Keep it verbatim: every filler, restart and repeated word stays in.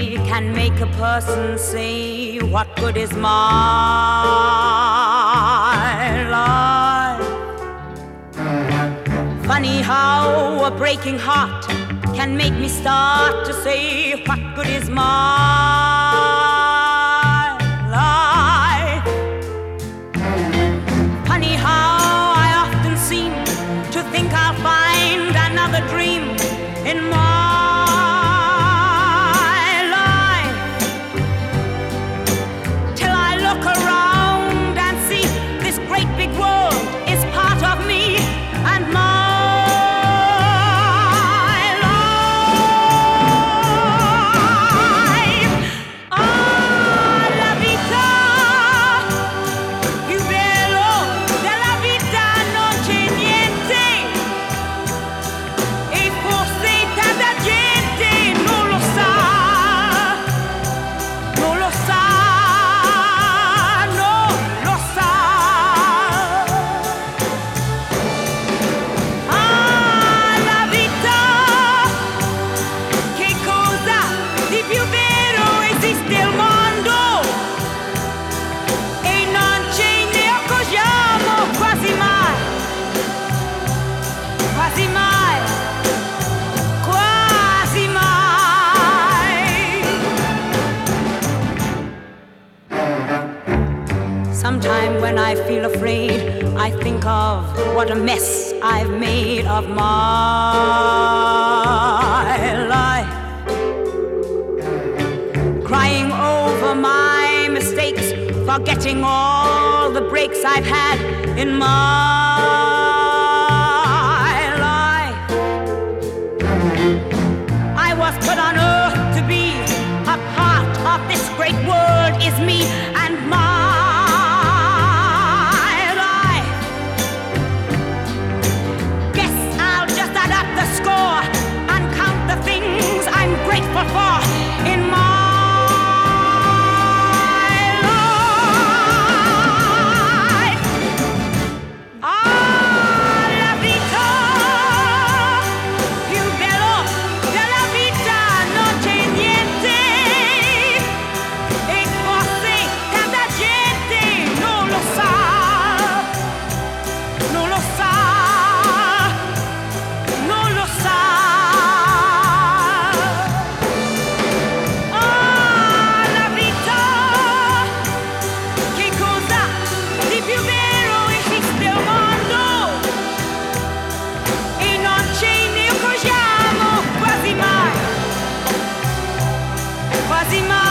can make a person say, what good is my life? Funny how a breaking heart can make me start to say, what good is my life? Funny how I often seem to think I'll find another dream in my life, till I look around and see this great big world is part of me and my life. Ah, la vita, più bello della vita non c'è niente, e forse tanta gente non lo sa, non lo sa, non lo sa. Ah, la vita, che cosa di più vero esiste al mondo, e non ce ne accorgiamo quasi mai, quasi mai, quasi mai. Sometime when I feel afraid, I think of what a mess I've made of my life, crying over my mistakes, forgetting all the breaks I've had in my life. I was put on earth to be a part of this great world, is me and my life. Guess I'll just add up the score and count the things I'm grateful for in my life. Ah, la vita, più bello della vita non c'è niente, e forse tanta gente non lo sa, non lo sa, non lo sa. Ah, la vita, che cosa di più vero esiste al mondo, e non ce ne accorgiamo quasi mai, quasi mai.